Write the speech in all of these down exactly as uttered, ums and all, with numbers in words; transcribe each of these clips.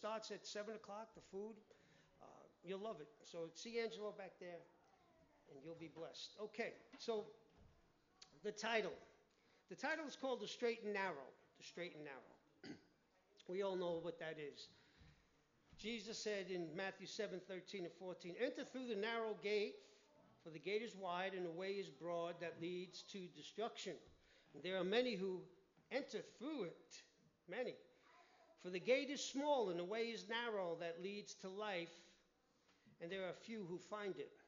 starts at seven o'clock, the food. Uh, you'll love it. So see Angelo back there, and you'll be blessed. Okay, so the title. The title is called The Straight and Narrow. The Straight and Narrow. We all know what that is. Jesus said in Matthew seven, thirteen and fourteen, enter through the narrow gate, for the gate is wide and the way is broad that leads to destruction. And there are many who enter through it. Many. For the gate is small and the way is narrow that leads to life, and there are few who find it.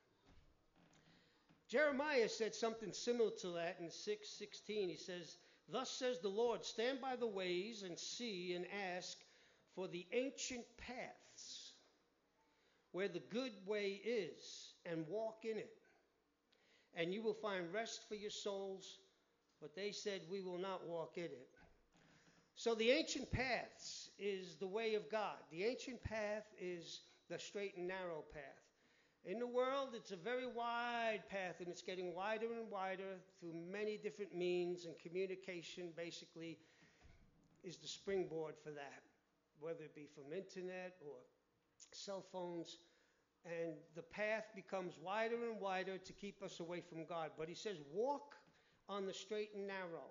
Jeremiah said something similar to that in six sixteen. He says, thus says the Lord, stand by the ways and see and ask for the ancient paths where the good way is, and walk in it. And you will find rest for your souls. But they said, we will not walk in it. So the ancient paths is the way of God. The ancient path is the straight and narrow path. In the world, it's a very wide path, and it's getting wider and wider through many different means, and communication basically is the springboard for that, whether it be from internet or cell phones. And the path becomes wider and wider to keep us away from God. But he says, walk on the straight and narrow.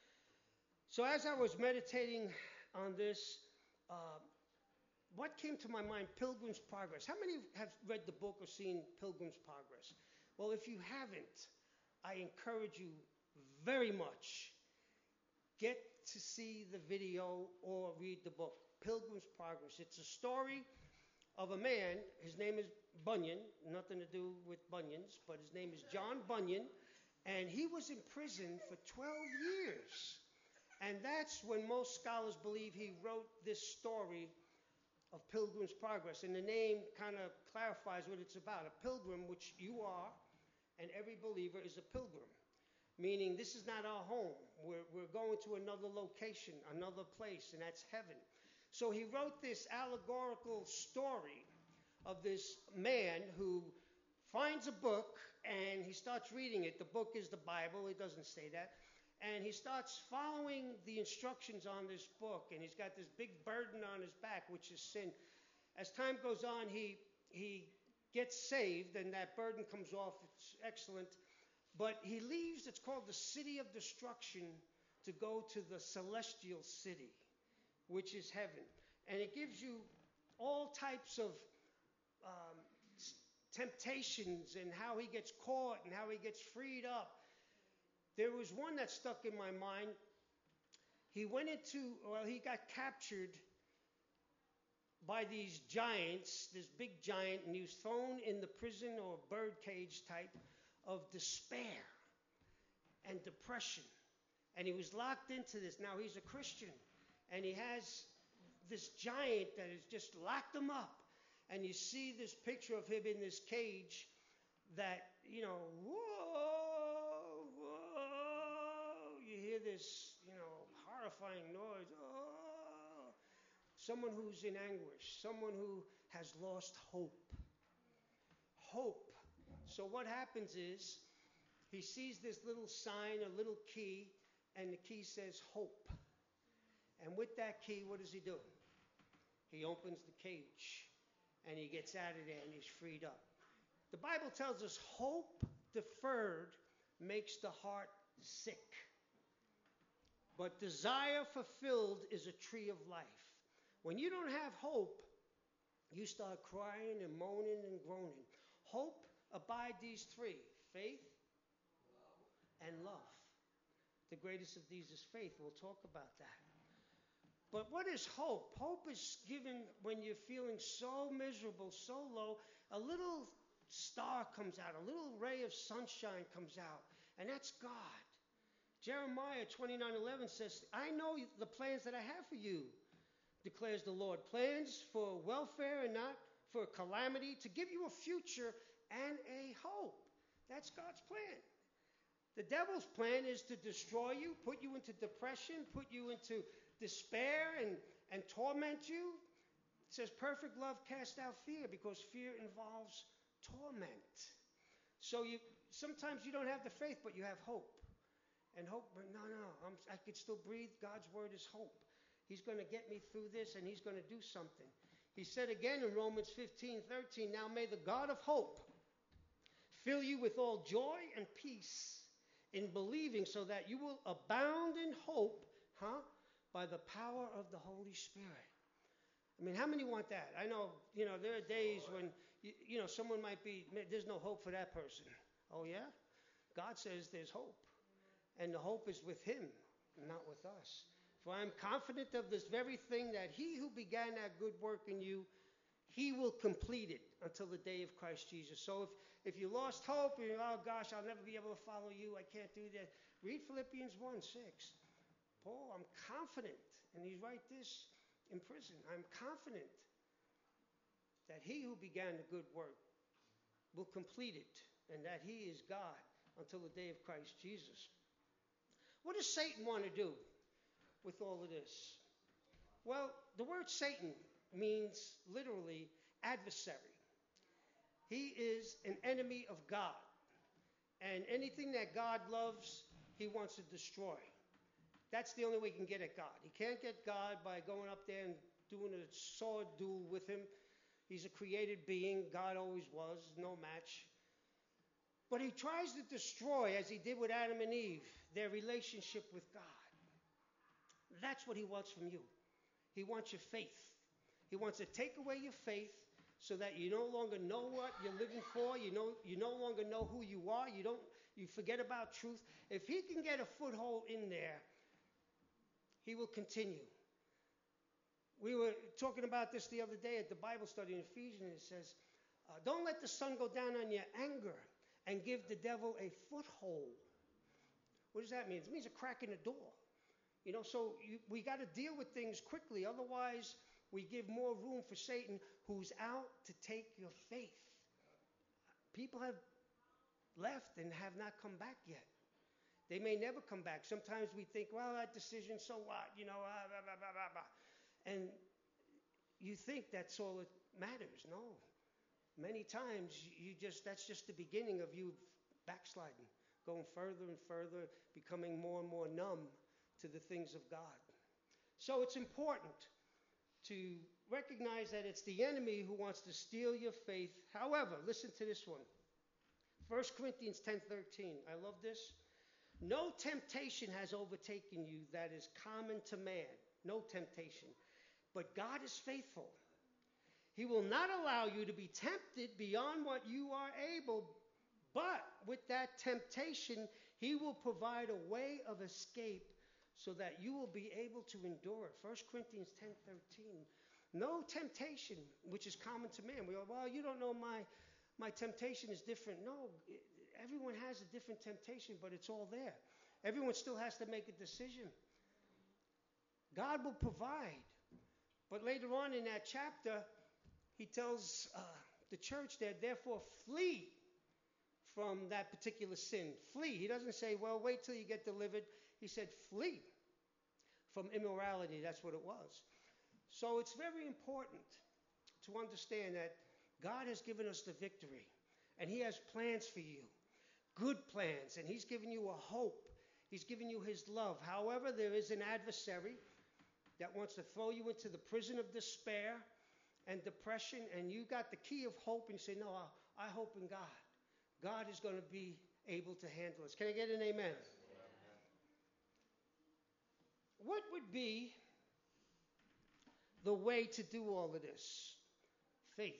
So as I was meditating on this, uh, what came to my mind? Pilgrim's Progress. How many have read the book or seen Pilgrim's Progress? Well, if you haven't, I encourage you very much, get to see the video or read the book, Pilgrim's Progress. It's a story of a man. His name is Bunyan, nothing to do with bunions, but his name is John Bunyan, and he was in prison for twelve years. And that's when most scholars believe he wrote this story of Pilgrim's Progress. And the name kind of clarifies what it's about. A pilgrim, which you are, and every believer is a pilgrim. Meaning this is not our home. We're, we're going to another location, another place, and that's heaven. So he wrote this allegorical story of this man who finds a book and he starts reading it. The book is the Bible. It doesn't say that. And he starts following the instructions on this book. And he's got this big burden on his back, which is sin. As time goes on, he he gets saved and that burden comes off. It's excellent. But he leaves, it's called the City of Destruction, to go to the celestial city, which is heaven. And it gives you all types of um, temptations and how he gets caught and how he gets freed up. There was one that stuck in my mind. He went into, well, he got captured by these giants, this big giant, and he was thrown in the prison or birdcage type of despair and depression. And he was locked into this. Now he's a Christian, and he has this giant that has just locked him up. And you see this picture of him in this cage that, you know, whoa, whoa, you hear this, you know, horrifying noise. Oh, someone who's in anguish, someone who has lost hope. Hope. So what happens is he sees this little sign, a little key, and the key says hope. And with that key, what does he do? He opens the cage, and he gets out of there, and he's freed up. The Bible tells us hope deferred makes the heart sick. But desire fulfilled is a tree of life. When you don't have hope, you start crying and moaning and groaning. Hope, abide these three: faith, love, and love. The greatest of these is faith. We'll talk about that. But what is hope? Hope is given when you're feeling so miserable, so low. A little star comes out, a little ray of sunshine comes out, and that's God. Jeremiah twenty-nine eleven says, I know the plans that I have for you, declares the Lord. Plans for welfare and not for calamity, to give you a future and a hope. That's God's plan. The devil's plan is to destroy you, put you into depression, put you into despair and, and torment you. It says perfect love casts out fear, because fear involves torment. So you sometimes you don't have the faith, but you have hope. And hope, no, no, I'm, I could still breathe. God's word is hope. He's going to get me through this, and he's going to do something. He said again in Romans fifteen thirteen, now may the God of hope fill you with all joy and peace in believing, so that you will abound in hope, huh? By the power of the Holy Spirit. I mean, how many want that? I know, you know, there are days when, you, you know, someone might be, there's no hope for that person. Oh, yeah? God says there's hope. And the hope is with him, not with us. For I'm confident of this very thing, that he who began that good work in you, he will complete it until the day of Christ Jesus. So if, if you lost hope, and you're, oh gosh, I'll never be able to follow you, I can't do that, read Philippians one six. Paul, I'm confident, and he's write this in prison, I'm confident that he who began the good work will complete it, and that he is God until the day of Christ Jesus. What does Satan want to do with all of this? Well, the word Satan means literally adversary. He is an enemy of God. And anything that God loves, he wants to destroy. That's the only way he can get at God. He can't get God by going up there and doing a sword duel with him. He's a created being. God always was. No match. But he tries to destroy, as he did with Adam and Eve, their relationship with God. That's what he wants from you. He wants your faith. He wants to take away your faith so that you no longer know what you're living for. You know, you no longer know who you are. You don't. You forget about truth. If he can get a foothold in there, he will continue. We were talking about this the other day at the Bible study in Ephesians. It says, uh, don't let the sun go down on your anger and give the devil a foothold. What does that mean? It means a crack in the door. You know, so you, we got to deal with things quickly. Otherwise, we give more room for Satan, who's out to take your faith. People have left and have not come back yet. They may never come back. Sometimes we think, well, that decision, so what? You know, ah, blah, blah, blah, blah, blah. And you think that's all that matters. No. Many times you just, that's just the beginning of you backsliding, going further and further, becoming more and more numb to the things of God. So it's important to recognize that it's the enemy who wants to steal your faith. However, listen to this one. First Corinthians ten thirteen. I love this. No temptation has overtaken you that is common to man. No temptation. But God is faithful. He will not allow you to be tempted beyond what you are able, but with that temptation, he will provide a way of escape so that you will be able to endure it. First Corinthians ten thirteen. No temptation, which is common to man. We go, well, you don't know my, my temptation is different. No, everyone has a different temptation, but it's all there. Everyone still has to make a decision. God will provide. But later on in that chapter, he tells uh, the church that, therefore, flee from that particular sin. Flee. He doesn't say, well, wait till you get delivered. He said, flee from immorality. That's what it was. So it's very important to understand that God has given us the victory. And he has plans for you. Good plans. And he's given you a hope. He's given you his love. However, there is an adversary that wants to throw you into the prison of despair and depression, and you got the key of hope, and you say, no, I, I hope in God. God is going to be able to handle us. Can I get an amen? Amen? What would be the way to do all of this? Faith.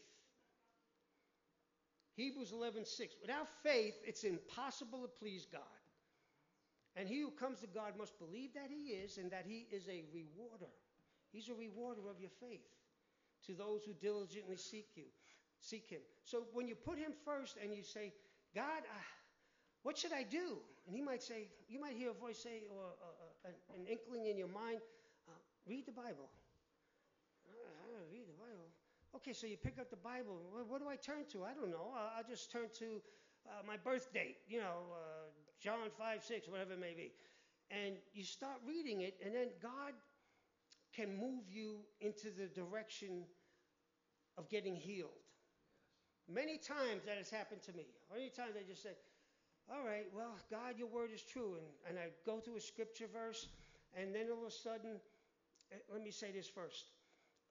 Hebrews eleven six. Without faith, it's impossible to please God. And he who comes to God must believe that he is, and that he is a rewarder. He's a rewarder of your faith to those who diligently seek you, seek him. So when you put him first and you say, God, uh, what should I do? And he might say, you might hear a voice say, or uh, uh, an inkling in your mind, uh, read the Bible. Uh, read the Bible. Okay, so you pick up the Bible. What, what do I turn to? I don't know. I'll, I'll just turn to uh, my birth date, you know, uh, John five six, whatever it may be. And you start reading it, and then God can move you into the direction of getting healed. Many times that has happened to me. Many times I just say, all right, well, God, your word is true. And, and I go to a scripture verse, and then all of a sudden, let me say this first.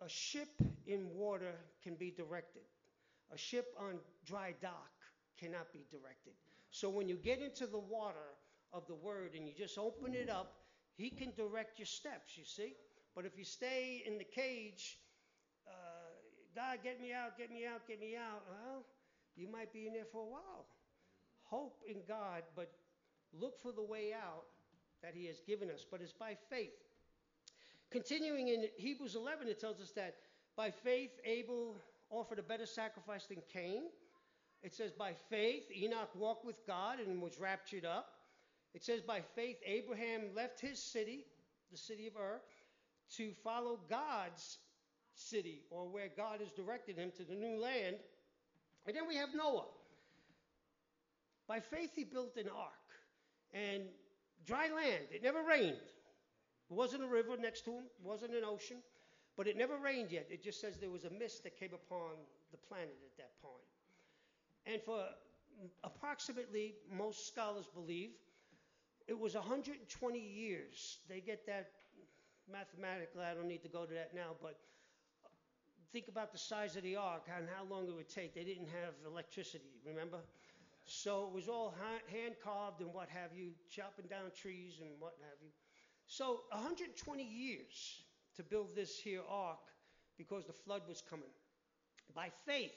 a ship in water can be directed. A ship on dry dock cannot be directed. So when you get into the water of the Word and you just open it up, He can direct your steps, you see. But if you stay in the cage, uh, God, get me out, get me out, get me out, well, you might be in there for a while. Hope in God, but look for the way out that He has given us. But it's by faith. Continuing in Hebrews eleven, it tells us that by faith, Abel offered a better sacrifice than Cain. It says by faith, Enoch walked with God and was raptured up. It says by faith, Abraham left his city, the city of Ur, to follow God's city, or where God has directed him to the new land. And then we have Noah. By faith, he built an ark. And dry land, it never rained. It wasn't a river next to him, it wasn't an ocean, but it never rained yet. It just says there was a mist that came upon the planet at that point. And for approximately, most scholars believe, it was one hundred twenty years. They get that mathematically, I don't need to go to that now, but think about the size of the ark and how long it would take. They didn't have electricity, remember? So it was all hand carved and what have you, chopping down trees and what have you. So one hundred twenty years to build this here ark because the flood was coming. By faith,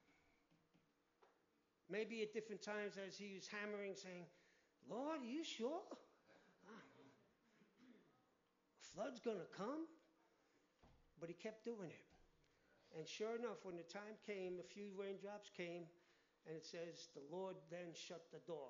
maybe at different times as he was hammering, saying, Lord, are you sure? Ah, flood's going to come? But he kept doing it. And sure enough, when the time came, a few raindrops came, and it says, the Lord then shut the door.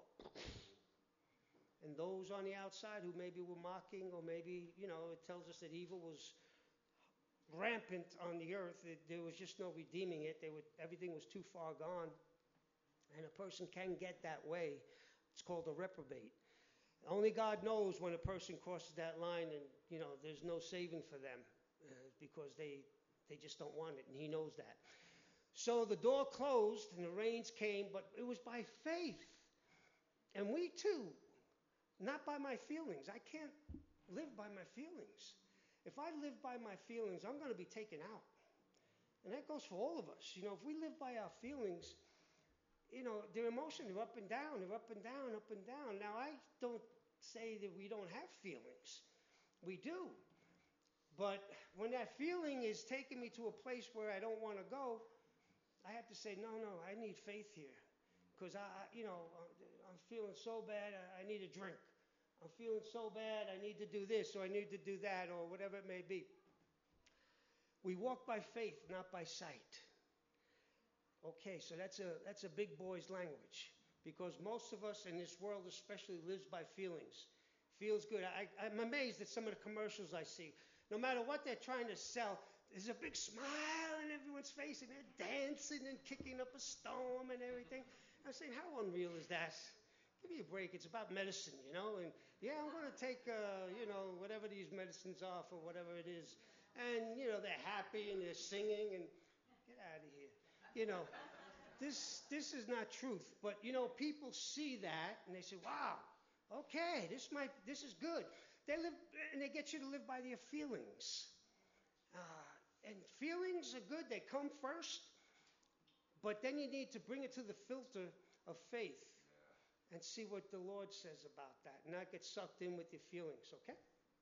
And those on the outside who maybe were mocking, or maybe, you know, it tells us that evil was rampant on the earth. It, there was just no redeeming it. They would, everything was too far gone. And a person can get that way. It's called a reprobate. Only God knows when a person crosses that line and, you know, there's no saving for them uh, because they, they just don't want it, and He knows that. So the door closed and the rains came, but it was by faith. And we too, not by my feelings. I can't live by my feelings. If I live by my feelings, I'm going to be taken out. And that goes for all of us. You know, if we live by our feelings, you know, their emotions are up and down, they're up and down, up and down. Now, I don't say that we don't have feelings. We do. But when that feeling is taking me to a place where I don't want to go, I have to say, no, no, I need faith here. Because, I, you know, I'm feeling so bad, I need a drink. I'm feeling so bad, I need to do this, or I need to do that, or whatever it may be. We walk by faith, not by sight. Okay, so that's a that's a big boy's language, because most of us in this world especially lives by feelings. Feels good. I, I'm amazed at some of the commercials I see. No matter what they're trying to sell, there's a big smile on everyone's face, and they're dancing and kicking up a storm and everything. I'm saying, how unreal is that? Give me a break. It's about medicine, you know. And yeah, I'm going to take, uh, you know, whatever these medicines are for whatever it is. And, you know, they're happy and they're singing and get out of here. You know, this this is not truth. But, you know, people see that and they say, wow, okay, this might this is good. They live and they get you to live by their feelings. Uh, and feelings are good. They come first. But then you need to bring it to the filter of faith and see what the Lord says about that, and not get sucked in with your feelings, okay?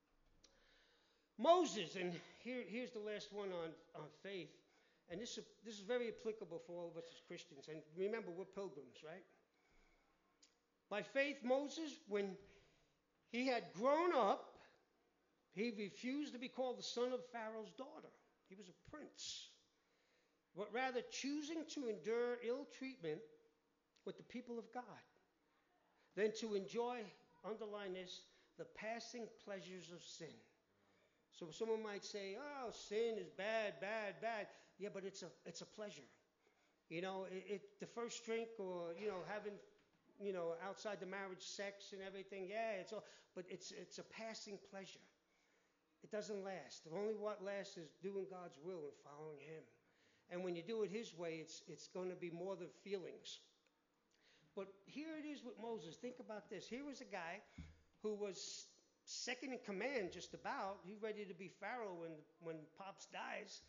Moses, and here, here's the last one on, on faith. And this is, this is very applicable for all of us as Christians. And remember, we're pilgrims, right? By faith, Moses, when he had grown up, he refused to be called the son of Pharaoh's daughter. He was a prince. But rather choosing to endure ill treatment with the people of God than to enjoy, underline this, the passing pleasures of sin. So someone might say, oh, sin is bad, bad, bad. Yeah, but it's a it's a pleasure. You know, it, it the first drink, or, you know, having, you know, outside the marriage sex and everything, yeah, it's all, but it's it's a passing pleasure. It doesn't last. Only what lasts is doing God's will and following Him. And when you do it His way, it's it's going to be more than feelings. But here it is with Moses. Think about this. Here was a guy who was second in command just about. He's ready to be Pharaoh when, when Pops dies.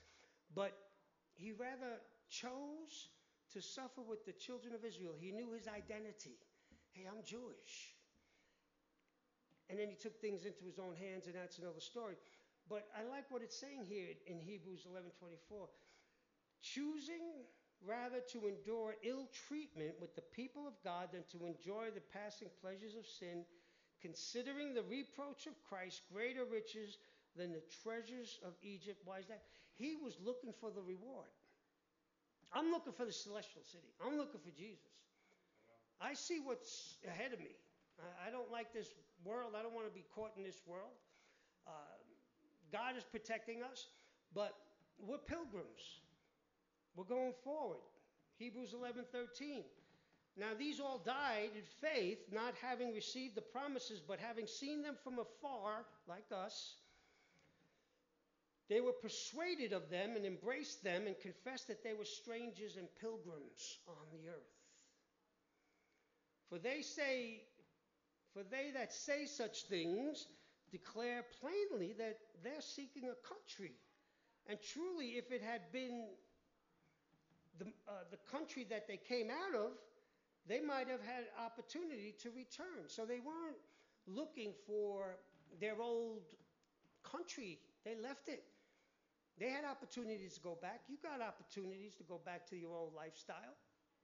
But he rather chose to suffer with the children of Israel. He knew his identity. Hey, I'm Jewish. And then he took things into his own hands, and that's another story. But I like what it's saying here in Hebrews eleven twenty-four. Choosing rather to endure ill treatment with the people of God than to enjoy the passing pleasures of sin, considering the reproach of Christ greater riches than the treasures of Egypt. Why is that? He was looking for the reward. I'm looking for the celestial city. I'm looking for Jesus. I see what's ahead of me. I don't like this world. I don't want to be caught in this world. Uh, God is protecting us, but we're pilgrims. We're going forward. Hebrews eleven thirteen. Now these all died in faith, not having received the promises, but having seen them from afar, like us. They were persuaded of them and embraced them and confessed that they were strangers and pilgrims on the earth. For they say, for they that say such things declare plainly that they're seeking a country. And truly, if it had been the, uh, the country that they came out of, they might have had opportunity to return. So they weren't looking for their old country. They left it. They had opportunities to go back. You got opportunities to go back to your old lifestyle.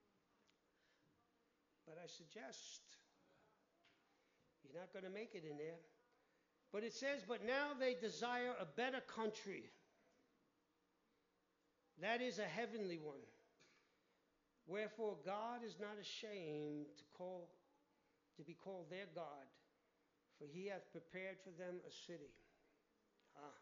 But I suggest you're not going to make it in there. But it says, but now they desire a better country. That is a heavenly one. Wherefore God is not ashamed to call to be called their God, for he hath prepared for them a city. Ah.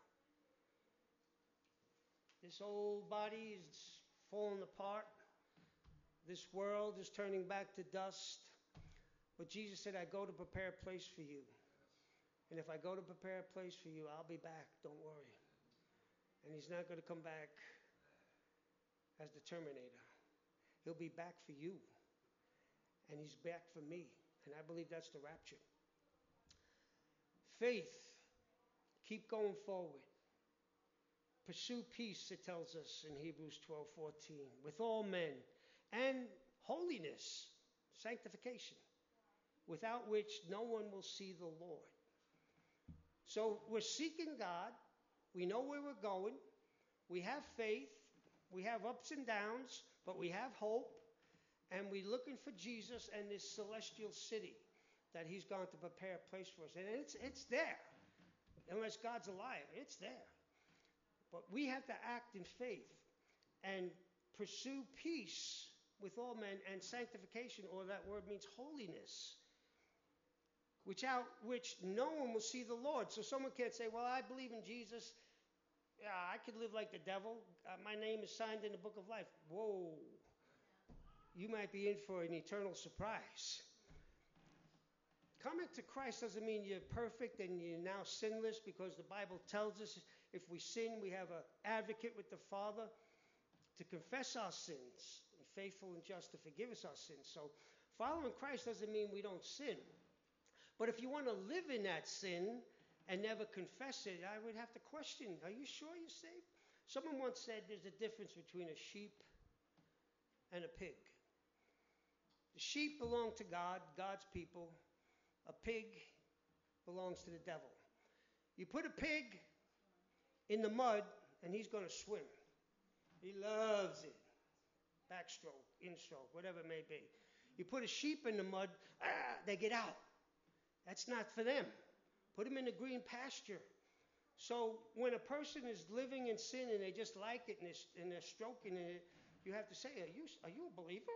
This old body is falling apart. This world is turning back to dust. But Jesus said, I go to prepare a place for you. And if I go to prepare a place for you, I'll be back. Don't worry. And he's not going to come back as the Terminator. He'll be back for you. And he's back for me. And I believe that's the rapture. Faith. Keep going forward. Pursue peace, it tells us in Hebrews twelve fourteen, with all men, and holiness, sanctification, without which no one will see the Lord. So we're seeking God. We know where we're going. We have faith. We have ups and downs, but we have hope. And we're looking for Jesus and this celestial city that he's going to prepare a place for us. And it's, it's there. Unless God's a liar, it's there. But we have to act in faith and pursue peace with all men and sanctification, or that word means holiness, without which no one will see the Lord. So someone can't say, well, I believe in Jesus. Yeah, I could live like the devil. Uh, my name is signed in the book of life. Whoa. You might be in for an eternal surprise. Coming to Christ doesn't mean you're perfect and you're now sinless, because the Bible tells us if we sin, we have an advocate with the Father to confess our sins, and faithful and just to forgive us our sins. So following Christ doesn't mean we don't sin. But if you want to live in that sin and never confess it, I would have to question, are you sure you're saved? Someone once said there's a difference between a sheep and a pig. The sheep belong to God, God's people. A pig belongs to the devil. You put a pig in the mud and he's going to swim. He loves it. Backstroke, instroke, whatever it may be. You put a sheep in the mud, ah, they get out. That's not for them. Put them in the green pasture. So when a person is living in sin and they just like it and they're, and they're stroking it, you have to say, are you, are you a believer?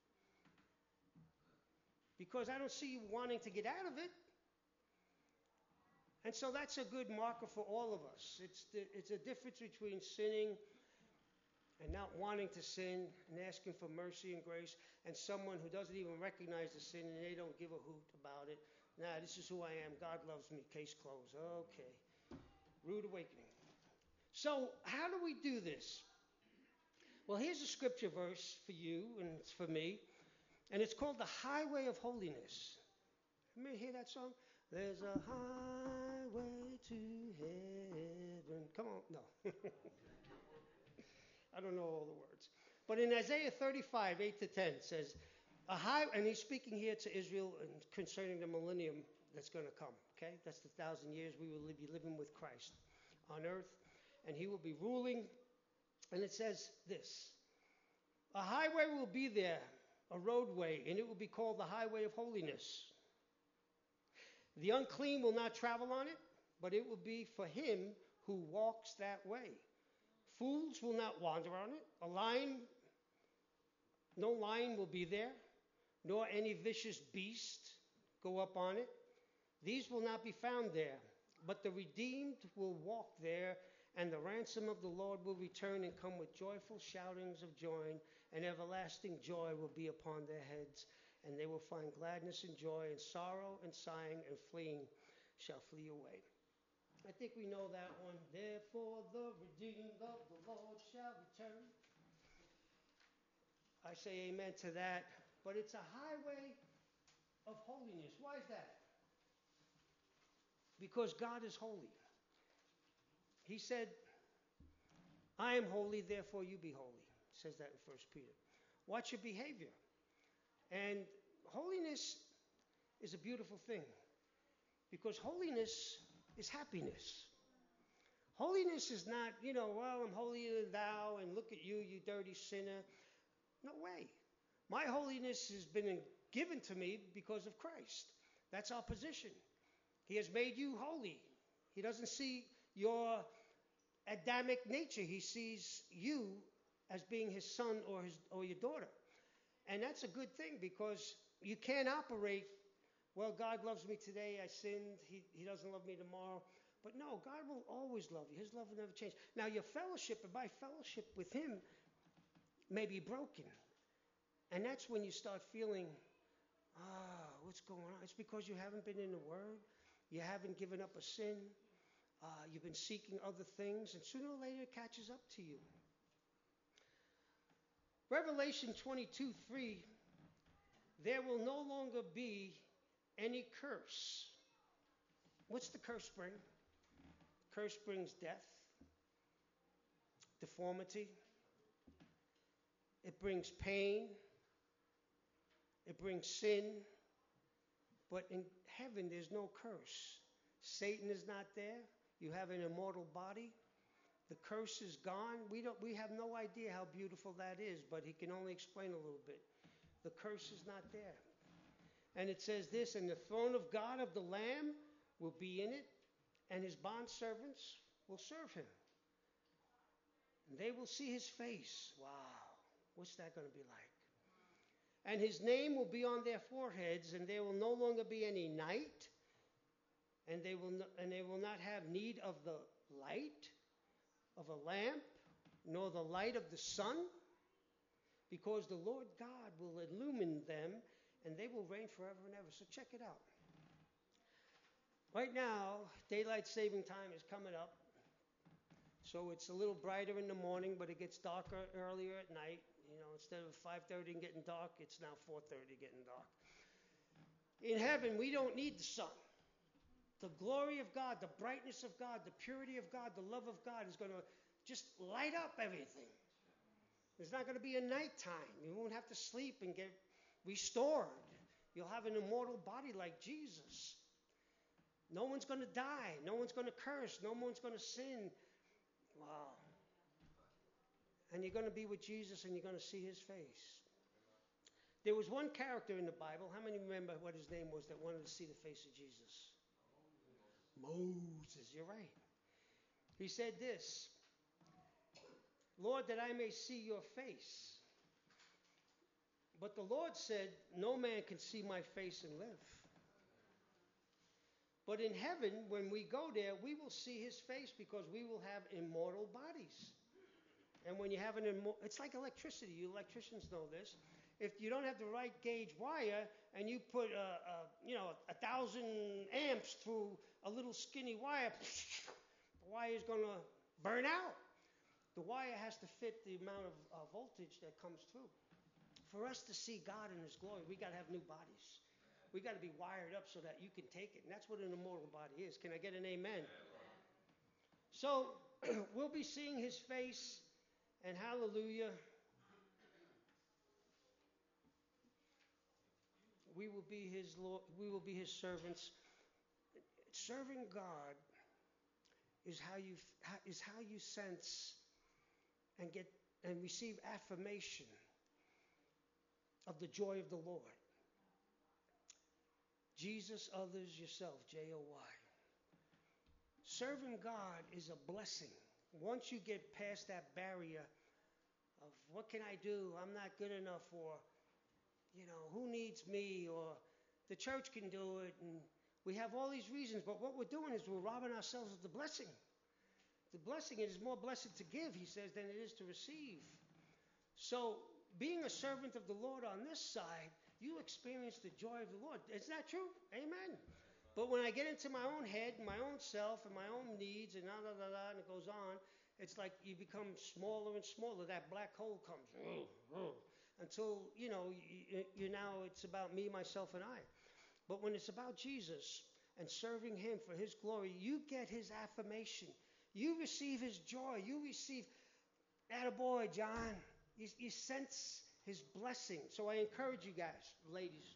Because I don't see you wanting to get out of it. And so that's a good marker for all of us. It's, the, it's a difference between sinning and not wanting to sin and asking for mercy and grace, and someone who doesn't even recognize the sin and they don't give a hoot about it. Nah, this is who I am. God loves me. Case closed. Okay. Rude awakening. So how do we do this? Well, here's a scripture verse for you, and it's for me. And it's called The Highway of Holiness. You hear that song? There's a highway to heaven. Come on. No. I don't know all the words. But in Isaiah thirty-five, eight to ten, it says, a high, and he's speaking here to Israel concerning the millennium that's going to come. Okay, that's the thousand years we will be living with Christ on earth, and he will be ruling. And it says this: a highway will be there, a roadway, and it will be called the highway of holiness. The unclean will not travel on it, but it will be for him who walks that way. Fools will not wander on it. A lion, no lion will be there, nor any vicious beast go up on it. These will not be found there, but the redeemed will walk there, and the ransom of the Lord will return and come with joyful shoutings of joy, and everlasting joy will be upon their heads, and they will find gladness and joy, and sorrow and sighing and fleeing shall flee away. I think we know that one. Therefore the redeemed of the Lord shall return. I say amen to that. But it's a highway of holiness. Why is that? Because God is holy. He said, I am holy, therefore you be holy. It says that in First Peter. Watch your behavior. And holiness is a beautiful thing. Because holiness is happiness. Holiness is not, you know, well, I'm holier than thou, and look at you, you dirty sinner. No way. My holiness has been given to me because of Christ. That's our position. He has made you holy. He doesn't see your Adamic nature. He sees you as being his son or his or your daughter. And that's a good thing, because you can't operate, well, God loves me today, I sinned, he, he doesn't love me tomorrow. But no, God will always love you. His love will never change. Now, your fellowship, and my fellowship with him, may be broken. And that's when you start feeling, ah, what's going on? It's because you haven't been in the Word. You haven't given up a sin. Uh, you've been seeking other things. And sooner or later it catches up to you. Revelation twenty-two three, there will no longer be any curse. What's the curse bring? Curse brings death, deformity. It brings pain. It brings sin. But in heaven, there's no curse. Satan is not there. You have an immortal body. The curse is gone. We don't. We have no idea how beautiful that is, but he can only explain a little bit. The curse is not there. And it says this, and the throne of God of the Lamb will be in it, and his bondservants will serve him. And they will see his face. Wow. What's that going to be like? And his name will be on their foreheads, and there will no longer be any night, and they will no, and they will not have need of the light of a lamp, nor the light of the sun, because the Lord God will illumine them, and they will reign forever and ever. So check it out. Right now, daylight saving time is coming up. So it's a little brighter in the morning, but it gets darker earlier at night. You know, instead of five thirty and getting dark, it's now four thirty getting dark. In heaven, we don't need the sun. The glory of God, the brightness of God, the purity of God, the love of God is going to just light up everything. There's not going to be a nighttime. You won't have to sleep and get restored. You'll have an immortal body like Jesus. No one's going to die. No one's going to curse. No one's going to sin. Wow. And you're going to be with Jesus, and you're going to see his face. There was one character in the Bible. How many remember what his name was that wanted to see the face of Jesus? Moses. You're right. He said this, Lord, that I may see your face. But the Lord said, no man can see my face and live. But in heaven, when we go there, we will see his face, because we will have immortal bodies. And when you have an immortal, it's like electricity. You electricians know this. If you don't have the right gauge wire, and you put a, a you know a thousand amps through a little skinny wire, the wire is going to burn out. The wire has to fit the amount of uh, voltage that comes through. For us to see God in his glory, we got to have new bodies. We got to be wired up so that you can take it. And that's what an immortal body is. Can I get an amen? So we'll be seeing his face And hallelujah, we will be his Lord, we will be his servants. Serving God is how you is how you sense and get and receive affirmation of the joy of the Lord. Jesus, others, yourself, J O Y. Serving God is a blessing. Once you get past that barrier of what can I do? I'm not good enough, or you know, who needs me, or the church can do it, and we have all these reasons, but what we're doing is we're robbing ourselves of the blessing. The blessing, it is more blessed to give, he says, than it is to receive. So, being a servant of the Lord on this side, you experience the joy of the Lord. Isn't that true? Amen. But when I get into my own head, my own self, and my own needs, and da da da da, and it goes on, it's like you become smaller and smaller. That black hole comes. Until, you know, you, you now it's about me, myself, and I. But when it's about Jesus and serving him for his glory, you get his affirmation. You receive his joy. You receive, attaboy, John. You, you sense his blessing. So I encourage you guys, ladies,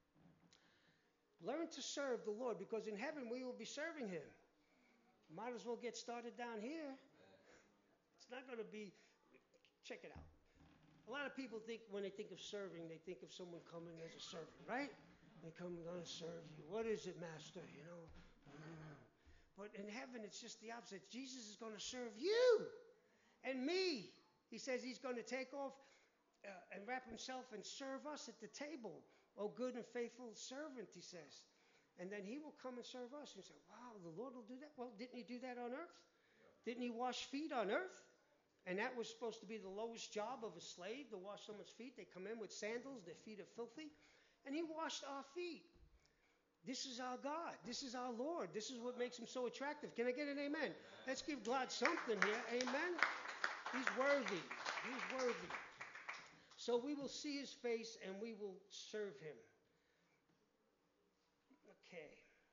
learn to serve the Lord, because in heaven we will be serving him. Might as well get started down here. It's not going to be, check it out. A lot of people think when they think of serving, they think of someone coming as a servant, right? They come, we're going to serve you. What is it, master? You know. But in heaven, it's just the opposite. Jesus is going to serve you and me. He says he's going to take off uh, and wrap himself and serve us at the table. Oh, good and faithful servant, he says. And then he will come and serve us. And you say, wow, the Lord will do that? Well, didn't he do that on earth? Didn't he wash feet on earth? And that was supposed to be the lowest job of a slave, to wash someone's feet. They come in with sandals, their feet are filthy. And he washed our feet. This is our God. This is our Lord. This is what makes him so attractive. Can I get an amen? Let's give God something here. Amen? He's worthy. He's worthy. So we will see his face and we will serve him. Okay.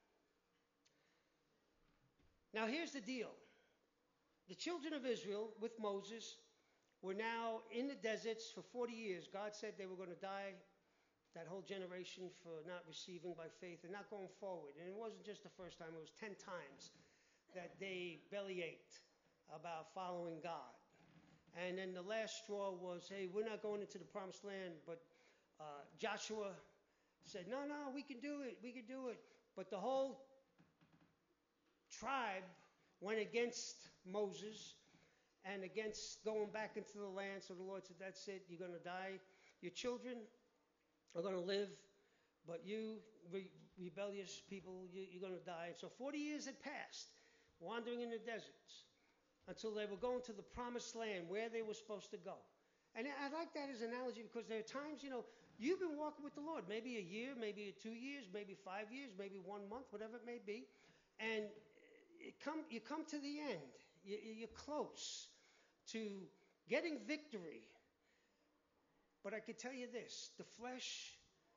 Now here's the deal. The children of Israel with Moses were now in the deserts for forty years. God said they were going to die, that whole generation, for not receiving by faith and not going forward. And it wasn't just the first time, it was ten times that they bellyached about following God. And then the last straw was, hey, we're not going into the promised land. But uh, Joshua said, no, no, we can do it, we can do it. But the whole tribe went against Moses and against going back into the land. So the Lord said, that's it, you're going to die. Your children are going to live, but you, re- rebellious people, you, you're going to die. So forty years had passed, wandering in the deserts, until they were going to the promised land where they were supposed to go. And I like that as an analogy, because there are times, you know, you've been walking with the Lord, maybe a year, maybe two years, maybe five years, maybe one month, whatever it may be. And it come, you come to the end. You, you're close to getting victory. But I can tell you this, the flesh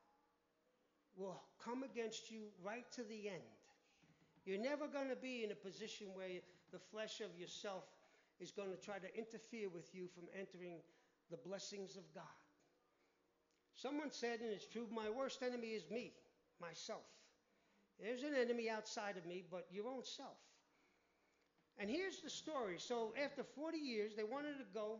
will come against you right to the end. You're never going to be in a position where the flesh of yourself is going to try to interfere with you from entering the blessings of God. Someone said, and it's true, my worst enemy is me, myself. There's an enemy outside of me, but your own self. And here's the story. So after forty years, they wanted to go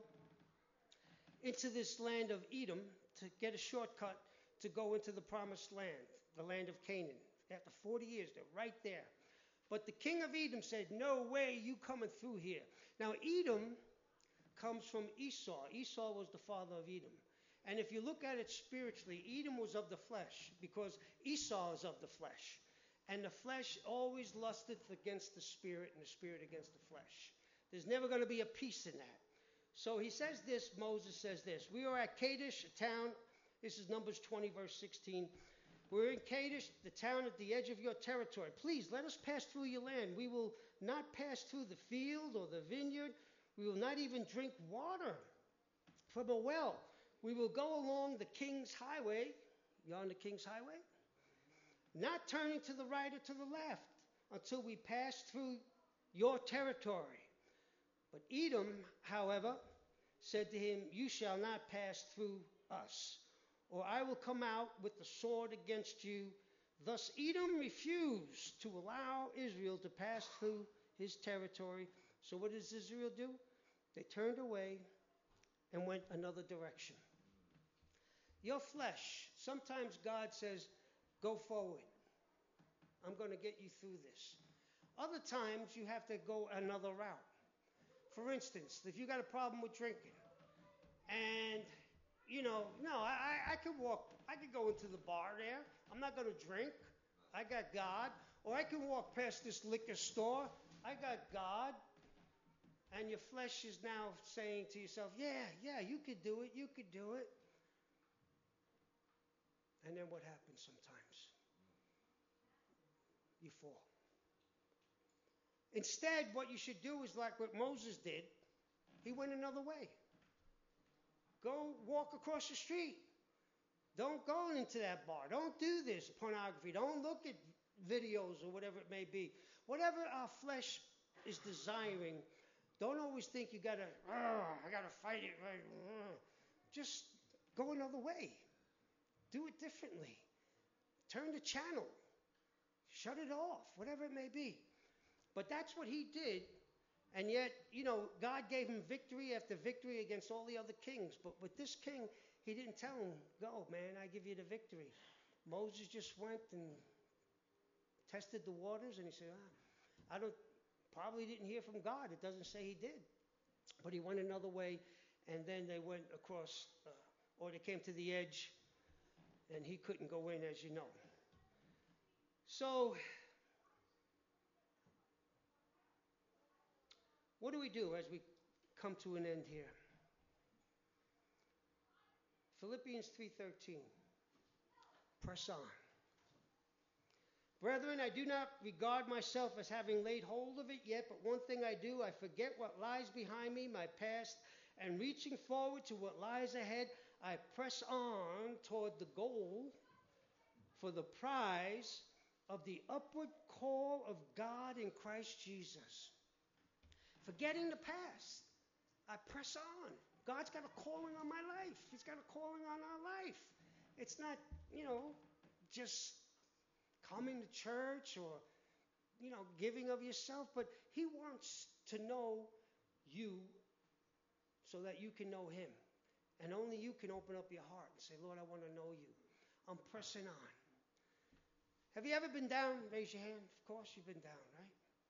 into this land of Edom to get a shortcut to go into the promised land, the land of Canaan. After forty years, they're right there. But the king of Edom said, no way you coming through here. Now, Edom comes from Esau. Esau was the father of Edom. And if you look at it spiritually, Edom was of the flesh, because Esau is of the flesh. And the flesh always lusteth against the spirit, and the spirit against the flesh. There's never going to be a peace in that. So he says this, Moses says this. We are at Kadesh, a town. This is Numbers twenty, verse sixteen. We're in Kadesh, the town at the edge of your territory. Please, let us pass through your land. We will not pass through the field or the vineyard. We will not even drink water from a well. We will go along the king's highway. You're on the king's highway? Not turning to the right or to the left until we pass through your territory. But Edom, however, said to him, "You shall not pass through us, or I will come out with the sword against you." Thus Edom refused to allow Israel to pass through his territory. So what does Israel do? They turned away and went another direction. Your flesh, sometimes God says, "Go forward. I'm going to get you through this." Other times you have to go another route. For instance, if you got a problem with drinking, and you know, no, I, I could walk, I could go into the bar there. I'm not going to drink. I got God. Or I can walk past this liquor store. I got God. And your flesh is now saying to yourself, yeah, yeah, you could do it, you could do it. And then what happens sometimes? You fall. Instead, what you should do is like what Moses did. He went another way. Go walk across the street. Don't go into that bar. Don't do this pornography. Don't look at videos or whatever it may be. Whatever our flesh is desiring, don't always think you gotta, I gotta fight it. Right? Just go another way. Do it differently. Turn the channel. Shut it off. Whatever it may be. But that's what he did. And yet, you know, God gave him victory after victory against all the other kings. But with this king, he didn't tell him, "Go, man, I give you the victory." Moses just went and tested the waters, and he said, ah, I don't, probably didn't hear from God. It doesn't say he did. But he went another way, and then they went across, uh, or they came to the edge, and he couldn't go in, as you know. So, what do we do as we come to an end here? Philippians three thirteen. Press on. Brethren, I do not regard myself as having laid hold of it yet, but one thing I do, I forget what lies behind me, my past, and reaching forward to what lies ahead, I press on toward the goal for the prize of the upward call of God in Christ Jesus. Forgetting the past, I press on. God's got a calling on my life. He's got a calling on our life. It's not, you know, just coming to church or, you know, giving of yourself, but he wants to know you so that you can know him. And only you can open up your heart and say, "Lord, I want to know you. I'm pressing on." Have you ever been down? Raise your hand. Of course you've been down, right?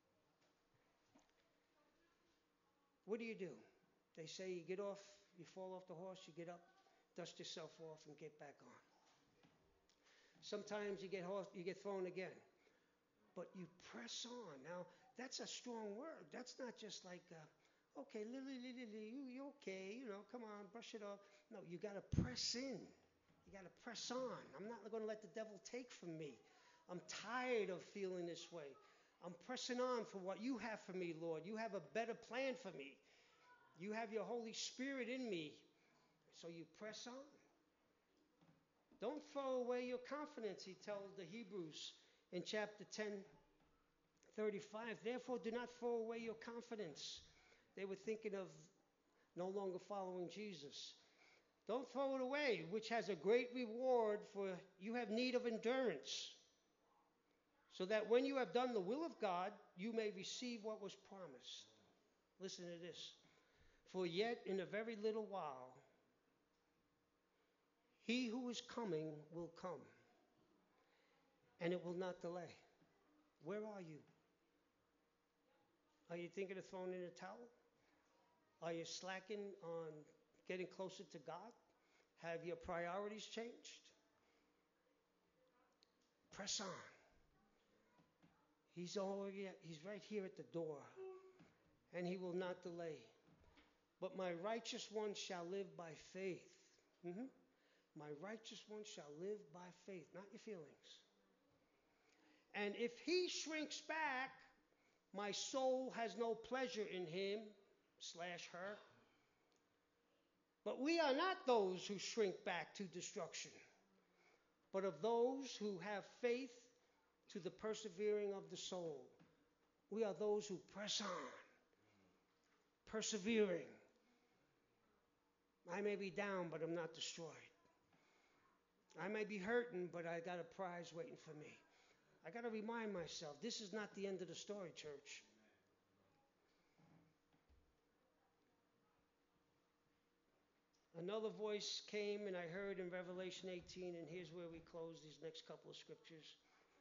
What do you do? They say you get off, you fall off the horse, you get up, dust yourself off, and get back on. Sometimes you get horse, you get thrown again. But you press on. Now, that's a strong word. That's not just like, uh, okay, lily, lily, lily, you, you okay, you know, come on, brush it off. No, you got to press in. You got to press on. I'm not going to let the devil take from me. I'm tired of feeling this way. I'm pressing on for what you have for me, Lord. You have a better plan for me. You have your Holy Spirit in me. So you press on. Don't throw away your confidence, he tells the Hebrews in chapter ten, thirty-five. Therefore, do not throw away your confidence. They were thinking of no longer following Jesus. Don't throw it away, which has a great reward, for you have need of endurance, so that when you have done the will of God, you may receive what was promised. Listen to this. For yet in a very little while, he who is coming will come, and it will not delay. Where are you? Are you thinking of throwing in a towel? Are you slacking on getting closer to God? Have your priorities changed? Press on. He's already, he's right here at the door, and he will not delay. But my righteous one shall live by faith. Mm-hmm. My righteous one shall live by faith, not your feelings. And if he shrinks back, my soul has no pleasure in him, slash her. But we are not those who shrink back to destruction, but of those who have faith to the persevering of the soul. We are those who press on, persevering. I may be down, but I'm not destroyed. I may be hurting, but I got a prize waiting for me. I got to remind myself, this is not the end of the story, church. Another voice came, and I heard in Revelation eighteen, and here's where we close these next couple of scriptures.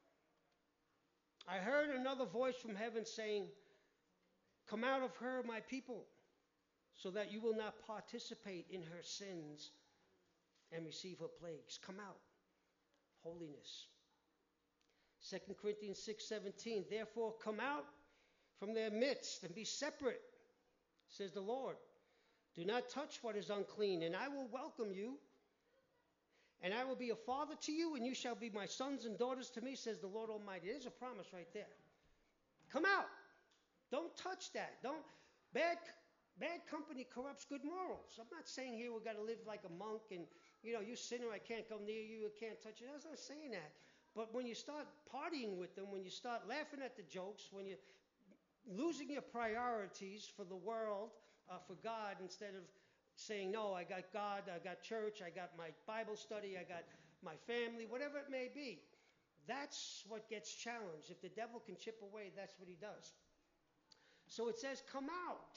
I heard another voice from heaven saying, "Come out of her, my people, so that you will not participate in her sins and receive her plagues." Come out. Holiness. Second Corinthians six seventeen, "Therefore come out from their midst and be separate, says the Lord. Do not touch what is unclean, and I will welcome you. And I will be a father to you, and you shall be my sons and daughters to me, says the Lord Almighty." There's a promise right there. Come out. Don't touch that. Don't. Bad, bad company corrupts good morals. I'm not saying here we've got to live like a monk and, you know, you sinner, I can't come near you, I can't touch you. I'm not saying that. But when you start partying with them, when you start laughing at the jokes, when you're losing your priorities for the world, uh, for God, instead of saying, no, I got God, I got church, I got my Bible study, I got my family, whatever it may be, that's what gets challenged. If the devil can chip away, that's what he does. So it says, come out.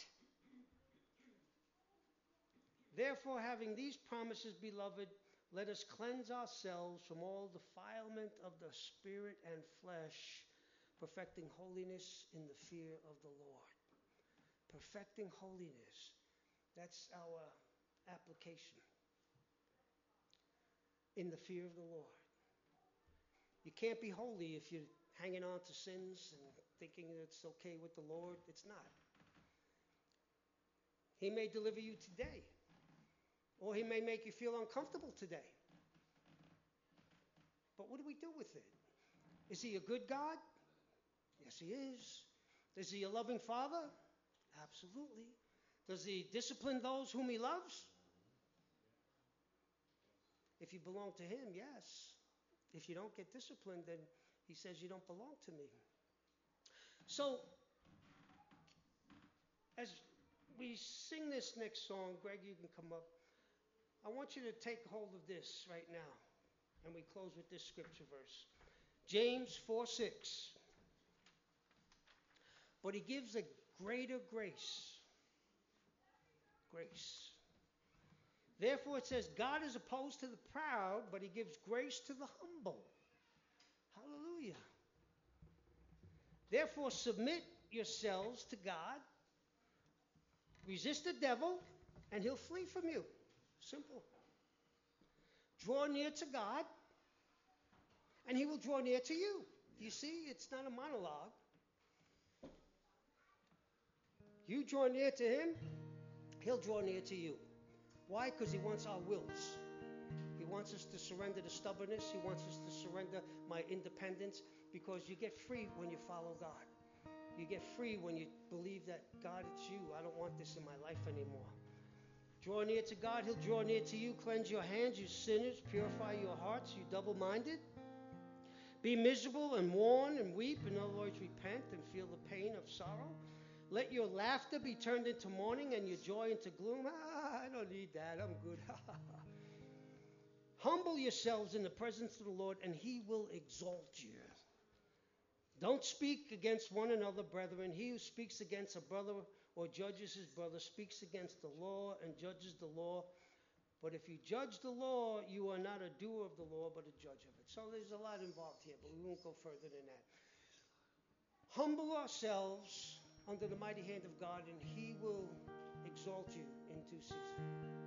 Therefore, having these promises, beloved, let us cleanse ourselves from all defilement of the spirit and flesh, perfecting holiness in the fear of the Lord. Perfecting holiness. That's our application. In the fear of the Lord. You can't be holy if you're hanging on to sins and thinking it's okay with the Lord. It's not. He may deliver you today. Or he may make you feel uncomfortable today. But what do we do with it? Is he a good God? Yes, he is. Is he a loving Father? Absolutely. Does he discipline those whom he loves? If you belong to him, yes. If you don't get disciplined, then he says you don't belong to me. So, as we sing this next song, Greg, you can come up. I want you to take hold of this right now. And we close with this scripture verse. James four six. But he gives a greater grace. Grace. Therefore it says, God is opposed to the proud, but he gives grace to the humble. Hallelujah. Therefore submit yourselves to God. Resist the devil, and he'll flee from you. Simple. Draw near to God, and he will draw near to you. You see, it's not a monologue. You draw near to him, he'll draw near to you. Why? Because he wants our wills. He wants us to surrender the stubbornness. He wants us to surrender my independence, because you get free when you follow God. You get free when you believe that, God, it's you. I don't want this in my life anymore. Draw near to God, he'll draw near to you. Cleanse your hands, you sinners. Purify your hearts, you double-minded. Be miserable and mourn and weep. In other words, repent and feel the pain of sorrow. Let your laughter be turned into mourning and your joy into gloom. Ah, I don't need that. I'm good. Humble yourselves in the presence of the Lord, and he will exalt you. Don't speak against one another, brethren. He who speaks against a brother or judges his brother speaks against the law and judges the law. But if you judge the law, you are not a doer of the law, but a judge of it. So there's a lot involved here, but we won't go further than that. Humble ourselves under the mighty hand of God, and he will exalt you in due season.